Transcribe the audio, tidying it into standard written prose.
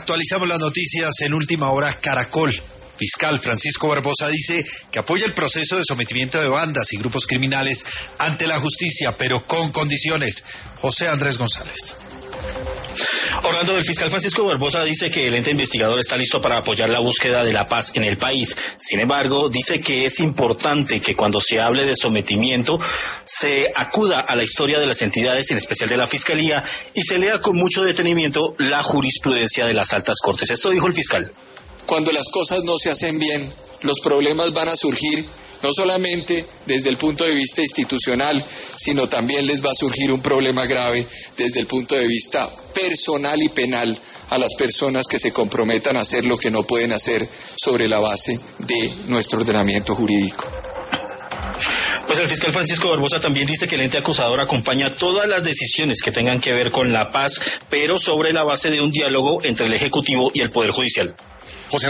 Actualizamos las noticias en Última Hora Caracol. Fiscal Francisco Barbosa dice que apoya el proceso de sometimiento de bandas y grupos criminales ante la justicia, pero con condiciones. José Andrés González. Orlando, el fiscal Francisco Barbosa dice que el ente investigador está listo para apoyar la búsqueda de la paz en el país. Sin embargo, dice que es importante que cuando se hable de sometimiento se acuda a la historia de las entidades, en especial de la Fiscalía, y se lea con mucho detenimiento la jurisprudencia de las altas cortes. Esto dijo el fiscal. Cuando las cosas no se hacen bien, los problemas van a surgir, no solamente desde el punto de vista institucional, sino también les va a surgir un problema grave desde el punto de vista personal y penal a las personas que se comprometan a hacer lo que no pueden hacer sobre la base de nuestro ordenamiento jurídico. Pues el fiscal Francisco Barbosa también dice que el ente acusador acompaña todas las decisiones que tengan que ver con la paz, pero sobre la base de un diálogo entre el Ejecutivo y el Poder Judicial.